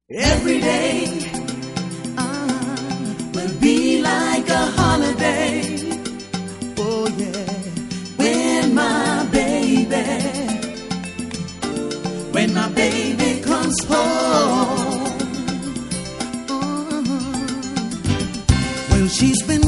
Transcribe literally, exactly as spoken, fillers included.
Every day uh, will be like a holiday. Oh yeah, when my baby, when my baby comes home. Uh, well, she's been